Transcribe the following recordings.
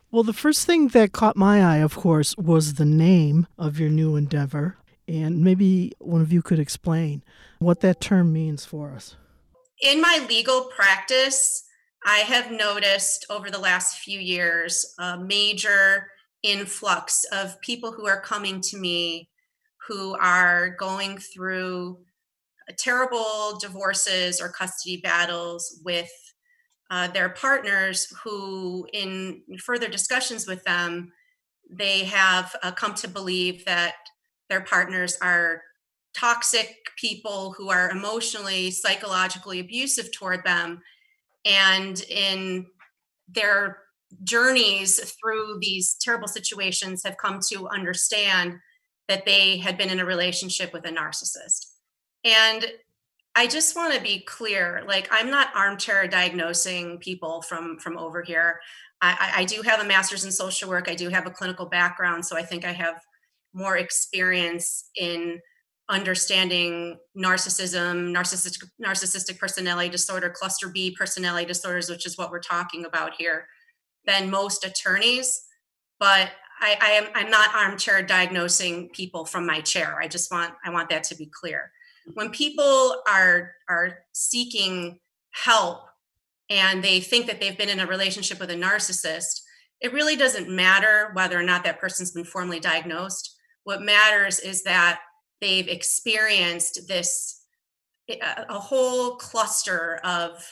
Well, the first thing that caught my eye, of course, was the name of your new endeavor. And maybe one of you could explain what that term means for us. In my legal practice, I have noticed over the last few years a major influx of people who are coming to me who are going through terrible divorces or custody battles with their partners, who, in further discussions with them, they have come to believe that their partners are toxic people who are emotionally, psychologically abusive toward them. And in their journeys through these terrible situations, have come to understand that they had been in a relationship with a narcissist. And I just want to be clear, like, I'm not armchair diagnosing people from over here. I do have a master's in social work. I do have a clinical background, so I think I have more experience in understanding narcissism, narcissistic personality disorder, cluster B personality disorders, which is what we're talking about here, than most attorneys. But I'm not armchair diagnosing people from my chair. I want that to be clear. When people are seeking help and they think that they've been in a relationship with a narcissist, it really doesn't matter whether or not that person's been formally diagnosed. What matters is that they've experienced this a whole cluster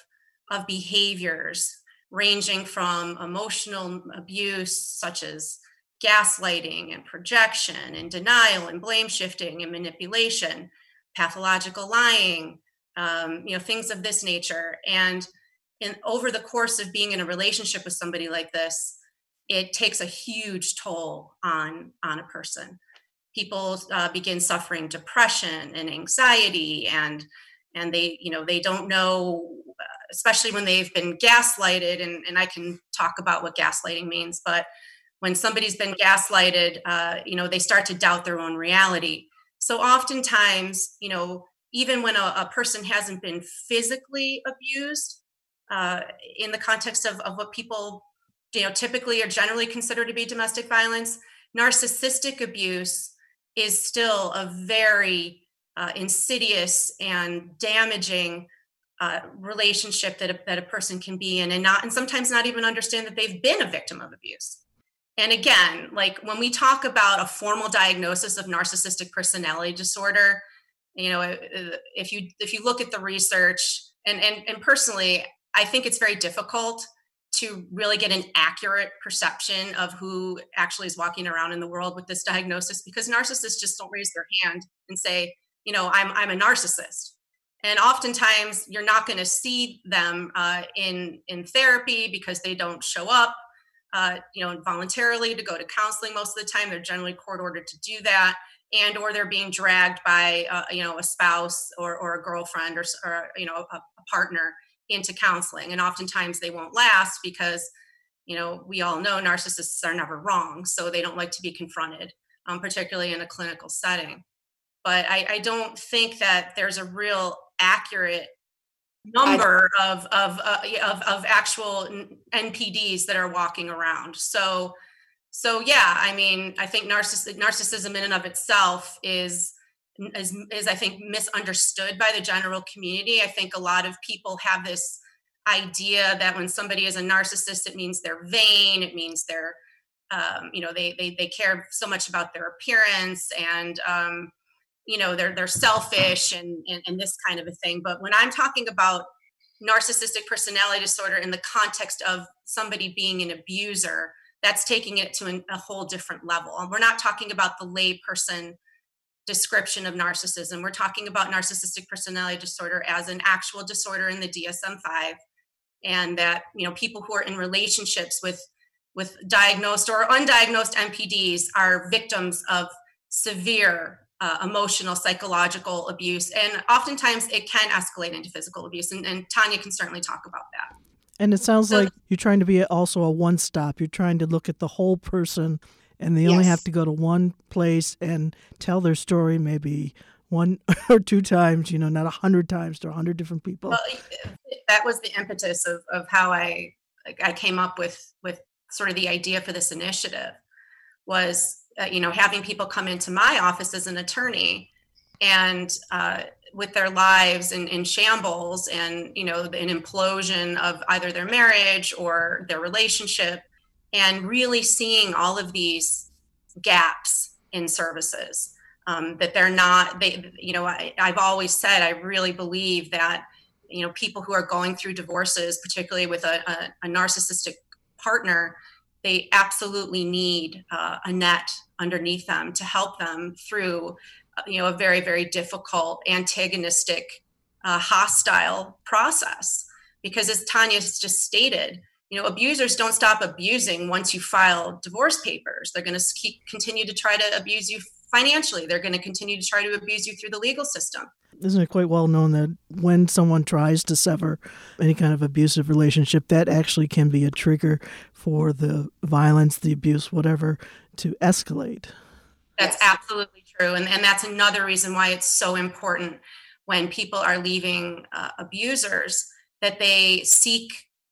of behaviors ranging from emotional abuse, such as gaslighting and projection and denial and blame shifting and manipulation, pathological lying, things of this nature. And over the course of being in a relationship with somebody like this, it takes a huge toll on a person. People begin suffering depression and anxiety, and they don't know, especially when they've been gaslighted. And I can talk about what gaslighting means, but when somebody's been gaslighted, they start to doubt their own reality. So oftentimes, even when a person hasn't been physically abused, in the context of what people, typically or generally consider to be domestic violence, narcissistic abuse is still a very insidious and damaging relationship that a person can be in, and sometimes not even understand that they've been a victim of abuse. And again, like, when we talk about a formal diagnosis of narcissistic personality disorder, if you look at the research, and personally, I think it's very difficult to really get an accurate perception of who actually is walking around in the world with this diagnosis, because narcissists just don't raise their hand and say, I'm a narcissist. And oftentimes you're not going to see them in therapy, because they don't show up voluntarily to go to counseling. Most of the time they're generally court ordered to do that, and or they're being dragged by a spouse or a girlfriend or a partner into counseling. And oftentimes they won't last, because we all know narcissists are never wrong, so they don't like to be confronted, particularly in a clinical setting. But I don't think that there's a real accurate I number of actual NPDs that are walking around. So yeah, I mean, I think narcissism in and of itself is I think misunderstood by the general community. I think a lot of people have this idea that when somebody is a narcissist, it means they're vain. It means they're they care so much about their appearance, and they're selfish and this kind of a thing. But when I'm talking about narcissistic personality disorder in the context of somebody being an abuser, that's taking it to a whole different level. And we're not talking about the layperson description of narcissism. We're talking about narcissistic personality disorder as an actual disorder in the DSM-5, and that people who are in relationships with diagnosed or undiagnosed NPDs are victims of severe emotional, psychological abuse. And oftentimes it can escalate into physical abuse. And Tanya can certainly talk about that. And it sounds like you're trying to be also a one-stop. You're trying to look at the whole person, and they only have to go to one place and tell their story maybe one or two times, not 100 times to 100 different people. Well, that was the impetus of how I came up with sort of the idea for this initiative was, having people come into my office as an attorney and with their lives in shambles and, an implosion of either their marriage or their relationship, and really seeing all of these gaps in services, that they're not, I've always said, I really believe that, people who are going through divorces, particularly with a narcissistic partner, they absolutely need a net underneath them to help them through, a very, very difficult, antagonistic, hostile process. Because as Tanya has just stated, abusers don't stop abusing once you file divorce papers. They're going to continue to try to abuse you financially. They're going to continue to try to abuse you through the legal system. Isn't it quite well known that when someone tries to sever any kind of abusive relationship, that actually can be a trigger for the violence, the abuse, whatever, to escalate? That's absolutely true. And that's another reason why it's so important when people are leaving abusers that they seek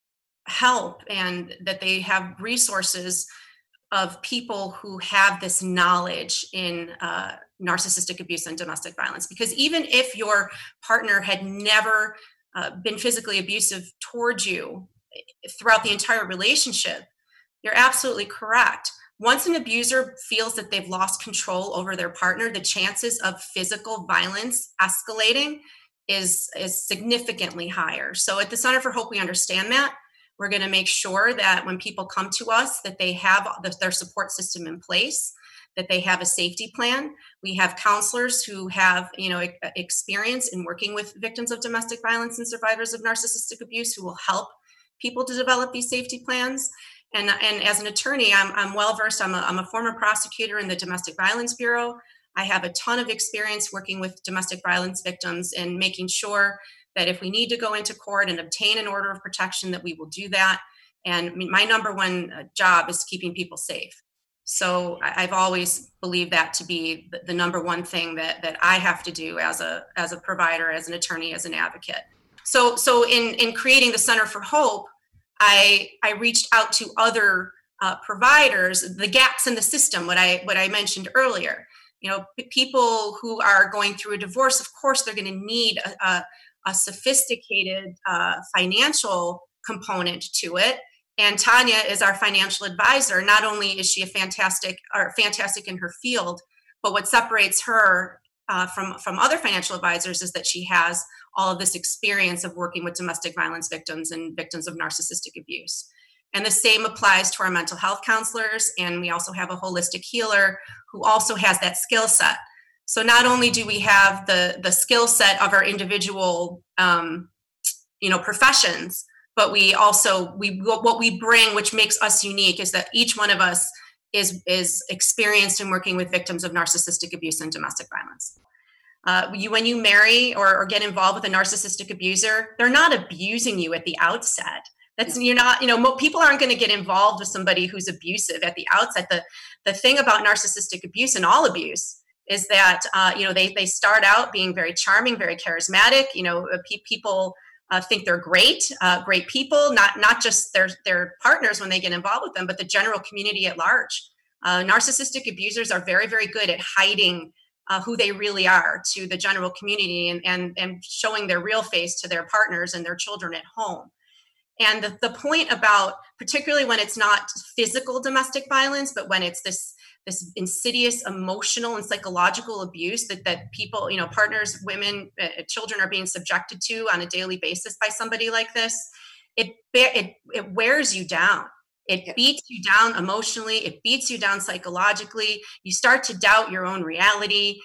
help and that they have resources of people who have this knowledge in narcissistic abuse and domestic violence. Because even if your partner had never been physically abusive towards you throughout the entire relationship, you're absolutely correct. Once an abuser feels that they've lost control over their partner, the chances of physical violence escalating is significantly higher. So at the Center for Hope, we understand that. We're going to make sure that when people come to us, that they have their support system in place, that they have a safety plan. We have counselors who have, experience in working with victims of domestic violence and survivors of narcissistic abuse who will help people to develop these safety plans. And as an attorney, I'm well versed. I'm a former prosecutor in the Domestic Violence Bureau. I have a ton of experience working with domestic violence victims and making sure that if we need to go into court and obtain an order of protection, that we will do that. And my number one job is keeping people safe. So I've always believed that to be the number one thing that I have to do as a provider, as an attorney, as an advocate. So in creating the Center for Hope, I reached out to other providers, the gaps in the system, what I mentioned earlier. People who are going through a divorce, of course, they're going to need a sophisticated financial component to it. And Tanya is our financial advisor. Not only is she fantastic in her field, but what separates her from other financial advisors is that she has all of this experience of working with domestic violence victims and victims of narcissistic abuse. And the same applies to our mental health counselors. And we also have a holistic healer who also has that skill set. So not only do we have the skill set of our individual, professions, but what we bring, which makes us unique, is that each one of us is experienced in working with victims of narcissistic abuse and domestic violence. When you marry or get involved with a narcissistic abuser, they're not abusing you at the outset. People aren't going to get involved with somebody who's abusive at the outset. The thing about narcissistic abuse and all abuse is that they start out being very charming, very charismatic. People think they're great people, not just their partners when they get involved with them, but the general community at large. Narcissistic abusers are very, very good at hiding who they really are to the general community and showing their real face to their partners and their children at home. And the point about, particularly when it's not physical domestic violence, but when it's this insidious emotional and psychological abuse that people, partners, women, children are being subjected to on a daily basis by somebody like this, it wears you down. It beats you down emotionally. It beats you down psychologically. You start to doubt your own reality.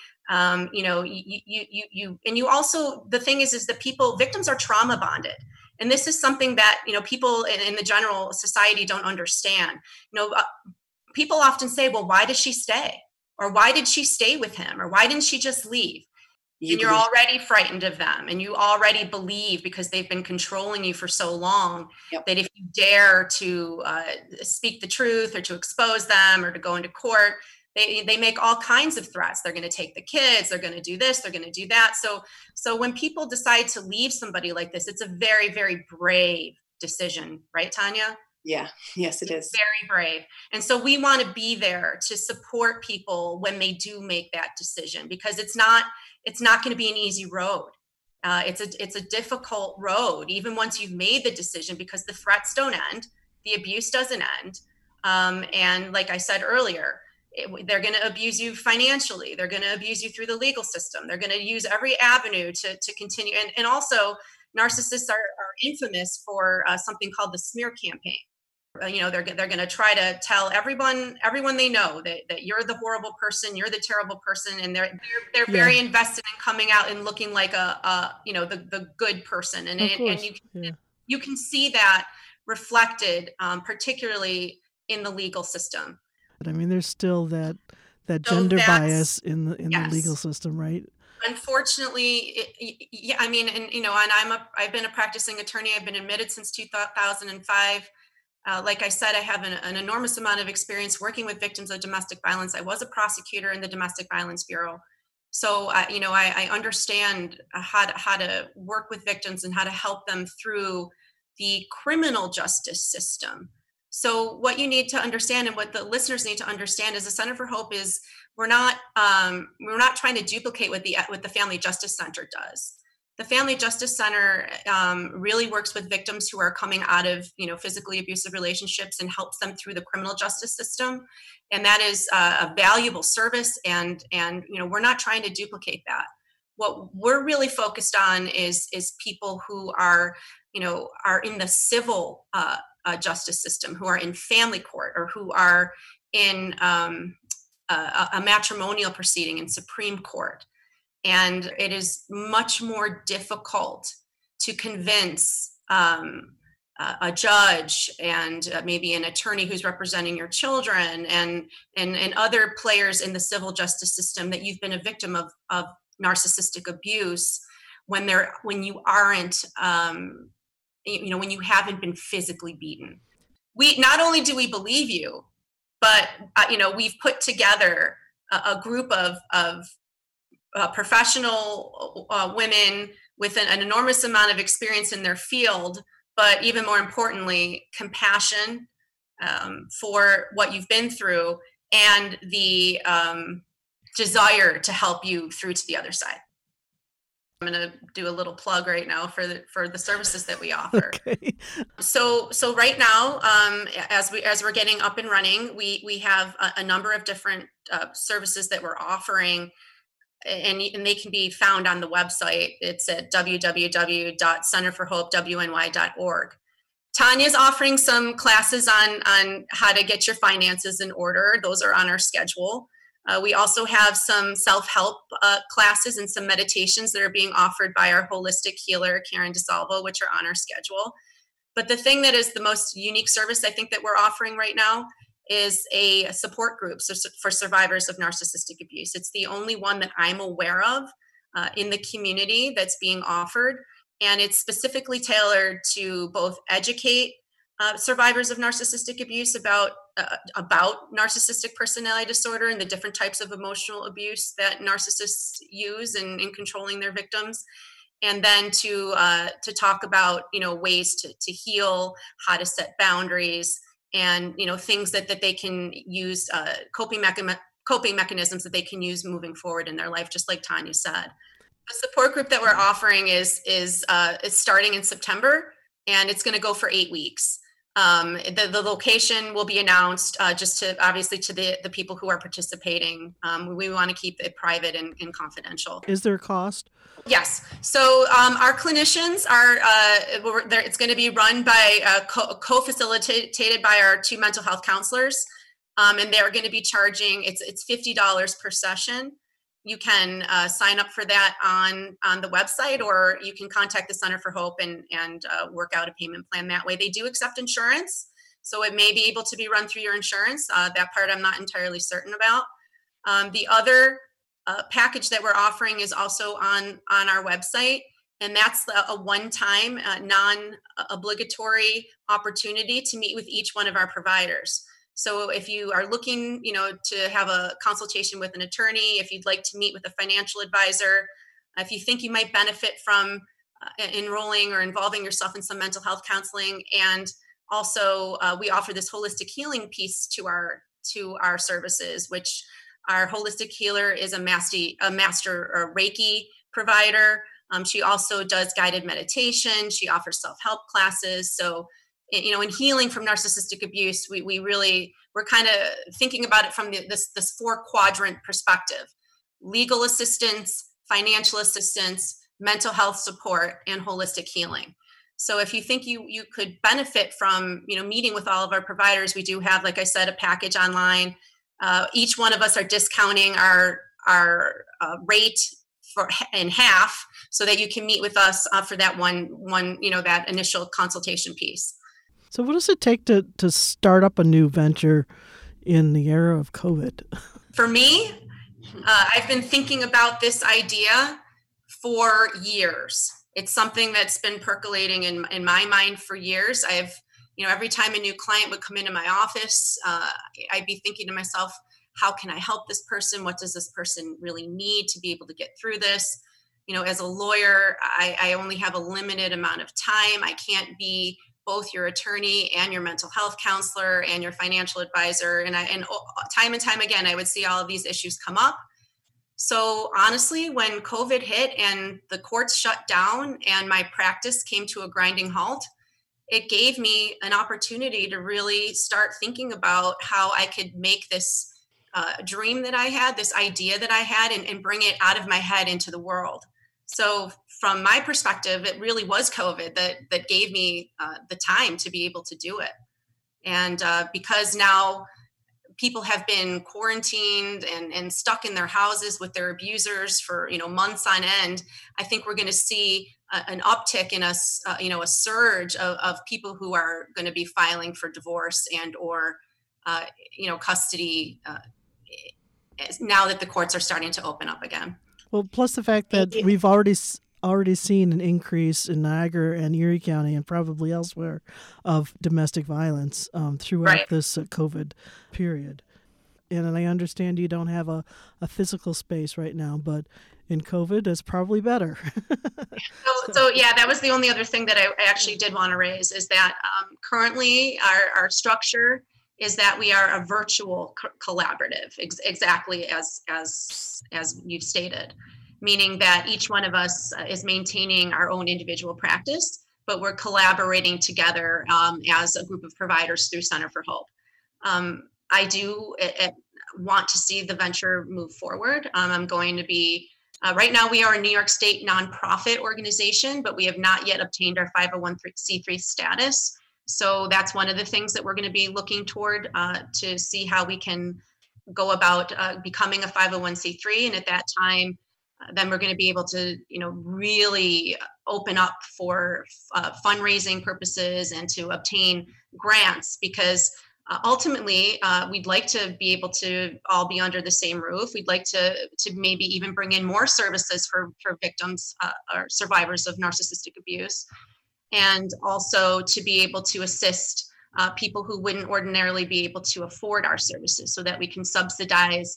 You also, the thing is that victims are trauma bonded. And this is something that, people in the general society don't understand. People often say, well, why does she stay? Or why did she stay with him? Or why didn't she just leave? And you're already frightened of them. And you already believe, because they've been controlling you for so long, that if you dare to speak the truth or to expose them or to go into court, they make all kinds of threats. They're going to take the kids. They're going to do this. They're going to do that. So when people decide to leave somebody like this, it's a very, very brave decision. Right, Tanya? Yeah. Yes, it is. Very brave. And so we want to be there to support people when they do make that decision, because it's not going to be an easy road. It's a difficult road, even once you've made the decision, because the threats don't end, the abuse doesn't end. And like I said earlier, they're going to abuse you financially. They're going to abuse you through the legal system. They're going to use every avenue to continue. And also, narcissists are infamous for something called the smear campaign. They're going to try to tell everyone they know that you're the horrible person, you're the terrible person, and they're very invested in coming out and looking like the good person, and you can see that reflected, particularly in the legal system. But I mean, there's still that gender bias in the legal system, right? Unfortunately, I've been a practicing attorney. I've been admitted since 2005. Like I said, I have an enormous amount of experience working with victims of domestic violence. I was a prosecutor in the Domestic Violence Bureau. So, I understand how to work with victims and how to help them through the criminal justice system. So what you need to understand, and what the listeners need to understand, is the Center for Hope is we're not trying to duplicate what the Family Justice Center does. The Family Justice Center really works with victims who are coming out of physically abusive relationships and helps them through the criminal justice system, and that is a valuable service. And we're not trying to duplicate that. What we're really focused on is people who are in the civil justice system, who are in family court, or who are in a matrimonial proceeding in Supreme Court. And it is much more difficult to convince a judge and maybe an attorney who's representing your children and other players in the civil justice system that you've been a victim of narcissistic abuse when you aren't when you haven't been physically beaten. We not only do we believe you, but we've put together a group of professional women with an enormous amount of experience in their field, but even more importantly, compassion for what you've been through, and the desire to help you through to the other side. I'm going to do a little plug right now for the services that we offer. Okay. So right now, as we're getting up and running, we have a number of different services that we're offering, and they can be found on the website. It's at www.centerforhopewny.org. Tanya's offering some classes on how to get your finances in order. Those are on our schedule. We also have some self-help classes and some meditations that are being offered by our holistic healer, Karen DeSalvo, which are on our schedule. But the thing that is the most unique service I think that we're offering right now is a support group for survivors of narcissistic abuse. It's the only one that I'm aware of in the community that's being offered. And it's specifically tailored to both educate survivors of narcissistic abuse about narcissistic personality disorder and the different types of emotional abuse that narcissists use in controlling their victims, and then to talk about ways to heal, how to set boundaries, and things that they can use, coping mechanisms that they can use moving forward in their life, just like Tanya said. The support group that we're offering is starting in September, and it's going to go for 8 weeks. The location will be announced just to the people who are participating. We want to keep it private and confidential. Is there a cost? Yes. So our clinicians are, it's going to be run by, co-facilitated by our 2 mental health counselors. And they're going to be charging, it's $50 per session. You can sign up for that on the website, or you can contact the Center for Hope and work out a payment plan that way. They do accept insurance, so it may be able to be run through your insurance. That part I'm not entirely certain about. The other package that we're offering is also on our website, and that's a one-time, non-obligatory opportunity to meet with each one of our providers. So if you are looking, to have a consultation with an attorney, if you'd like to meet with a financial advisor, if you think you might benefit from enrolling or involving yourself in some mental health counseling, and also we offer this holistic healing piece to our services, which our holistic healer is a master or Reiki provider. She also does guided meditation. She offers self-help classes. So, in healing from narcissistic abuse, we're kind of thinking about it from this 4-quadrant perspective: legal assistance, financial assistance, mental health support, and holistic healing. So if you think you could benefit from, meeting with all of our providers, we do have, like I said, a package online. Each one of us are discounting our rate in half, so that you can meet with us for that one that initial consultation piece. So what does it take to start up a new venture in the era of COVID? For me, I've been thinking about this idea for years. It's something that's been percolating in my mind for years. Every time a new client would come into my office, I'd be thinking to myself, how can I help this person? What does this person really need to be able to get through this? As a lawyer, I only have a limited amount of time. I can't be both your attorney and your mental health counselor and your financial advisor. And time and time again, I would see all of these issues come up. So honestly, when COVID hit and the courts shut down and my practice came to a grinding halt, it gave me an opportunity to really start thinking about how I could make this dream that I had, this idea that I had, and bring it out of my head into the world. So from my perspective, it really was COVID that gave me the time to be able to do it. And because now people have been quarantined and stuck in their houses with their abusers for months on end, I think we're going to see an uptick in a surge of people who are going to be filing for divorce and or custody now that the courts are starting to open up again. Well, plus the fact that we've already seen an increase in Niagara and Erie County and probably elsewhere of domestic violence throughout this COVID period. And I understand you don't have a physical space right now, but in COVID, it's probably better. So yeah, that was the only other thing that I actually did want to raise is that currently our structure is that we are a virtual collaborative, exactly as you've stated, meaning that each one of us is maintaining our own individual practice, but we're collaborating together as a group of providers through Center for Hope. I do want to see the venture move forward. I'm going to be, right now we are a New York State nonprofit organization, but we have not yet obtained our 501c3 status. So that's one of the things that we're going to be looking toward to see how we can go about becoming a 501c3. And at that time, then we're going to be able to, really open up for fundraising purposes and to obtain grants, because ultimately, we'd like to be able to all be under the same roof. We'd like to maybe even bring in more services for victims or survivors of narcissistic abuse, and also to be able to assist people who wouldn't ordinarily be able to afford our services, so that we can subsidize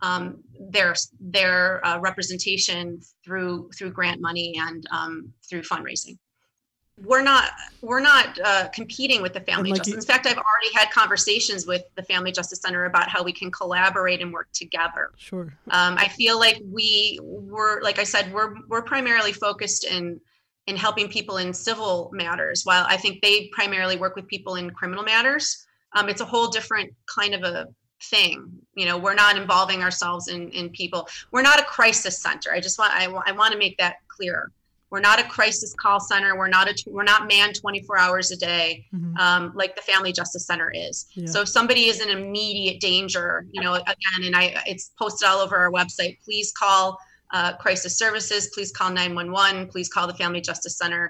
their representation through grant money and through fundraising. We're not competing with the Family Justice. In fact, I've already had conversations with the Family Justice Center about how we can collaborate and work together. Sure. I feel like we're like I said, we're primarily focused in helping people in civil matters, while I think they primarily work with people in criminal matters. It's a whole different kind of a thing. We're not involving ourselves in people. We're not a crisis center. I want to make that clear. We're not a crisis call center. We're not manned 24 hours a day, like the Family Justice Center is. Yeah. So if somebody is in immediate danger, again, and it's posted all over our website, please call crisis services, please call 911, please call the Family Justice Center.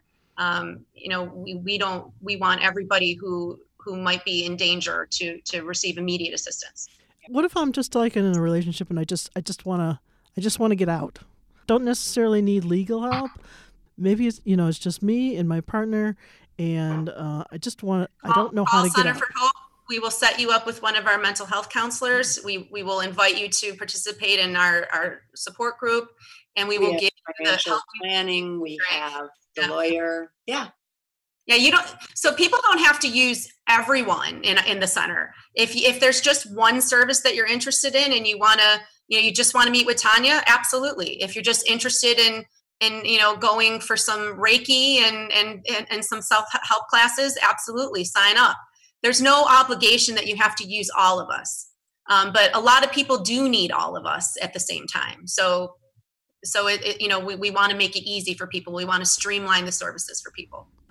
We want everybody who might be in danger to receive immediate assistance. What if I'm just like in a relationship and I just want to get out? Don't necessarily need legal help. Maybe it's just me and my partner, and I don't know how to get out. Center for Hope. We will set you up with one of our mental health counselors. We will invite you to participate in our support group, and we will give financial planning. We have the lawyer. Yeah. Yeah, you don't. So people don't have to use everyone in the center. If there's just one service that you're interested in, and you want to, you just want to meet with Tanya, absolutely. If you're just interested in going for some Reiki and some self-help classes, absolutely sign up. There's no obligation that you have to use all of us, but a lot of people do need all of us at the same time. So we want to make it easy for people. We want to streamline the services for people.